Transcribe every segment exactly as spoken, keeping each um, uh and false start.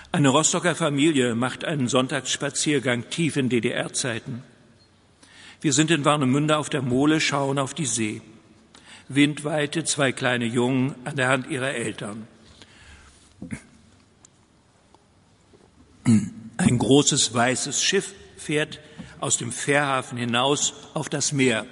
Eine Rostocker Familie macht einen Sonntagsspaziergang tief in D D R-Zeiten. Wir sind in Warnemünde auf der Mole, schauen auf die See. Windweite, zwei kleine Jungen an der Hand ihrer Eltern. Ein großes weißes Schiff fährt aus dem Fährhafen hinaus auf das Meer.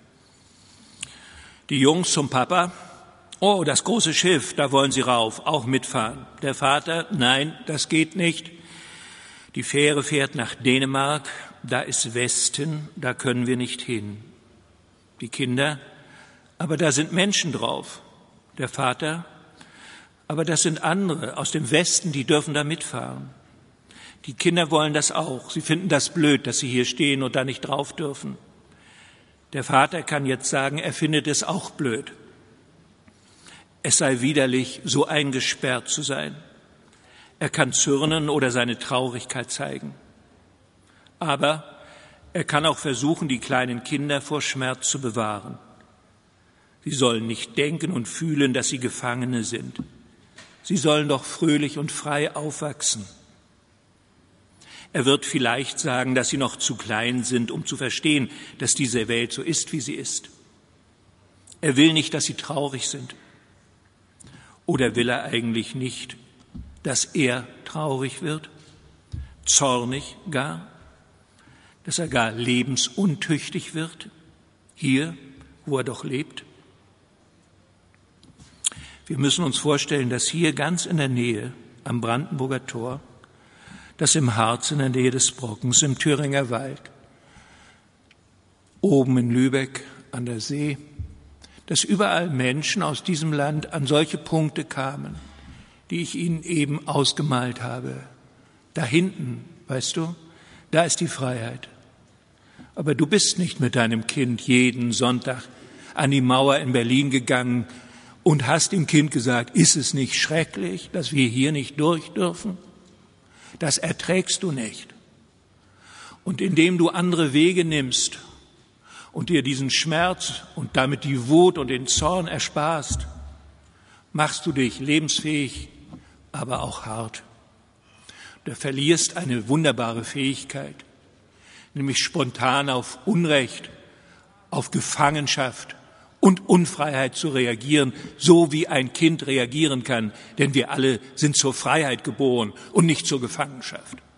Die Jungs zum Papa: Oh, das große Schiff, da wollen sie rauf, auch mitfahren. Der Vater: Nein, das geht nicht. Die Fähre fährt nach Dänemark, da ist Westen, da können wir nicht hin. Die Kinder: Aber da sind Menschen drauf. Der Vater: Aber das sind andere aus dem Westen, die dürfen da mitfahren. Die Kinder wollen das auch. Sie finden das blöd, dass sie hier stehen und da nicht drauf dürfen. Der Vater kann jetzt sagen, er findet es auch blöd. Es sei widerlich, so eingesperrt zu sein. Er kann zürnen oder seine Traurigkeit zeigen. Aber er kann auch versuchen, die kleinen Kinder vor Schmerz zu bewahren. Sie sollen nicht denken und fühlen, dass sie Gefangene sind. Sie sollen doch fröhlich und frei aufwachsen. Er wird vielleicht sagen, dass sie noch zu klein sind, um zu verstehen, dass diese Welt so ist, wie sie ist. Er will nicht, dass sie traurig sind. Oder will er eigentlich nicht, dass er traurig wird, zornig gar, dass er gar lebensuntüchtig wird, hier, wo er doch lebt? Wir müssen uns vorstellen, dass hier ganz in der Nähe am Brandenburger Tor, das im Harz in der Nähe des Brockens, im Thüringer Wald, oben in Lübeck an der See, dass überall Menschen aus diesem Land an solche Punkte kamen, die ich Ihnen eben ausgemalt habe. Da hinten, weißt du, da ist die Freiheit. Aber du bist nicht mit deinem Kind jeden Sonntag an die Mauer in Berlin gegangen und hast dem Kind gesagt, ist es nicht schrecklich, dass wir hier nicht durch dürfen? Das erträgst du nicht. Und indem du andere Wege nimmst und dir diesen Schmerz und damit die Wut und den Zorn ersparst, machst du dich lebensfähig, aber auch hart. Du verlierst eine wunderbare Fähigkeit, nämlich spontan auf Unrecht, auf Gefangenschaft und Unfreiheit zu reagieren, so wie ein Kind reagieren kann, denn wir alle sind zur Freiheit geboren und nicht zur Gefangenschaft.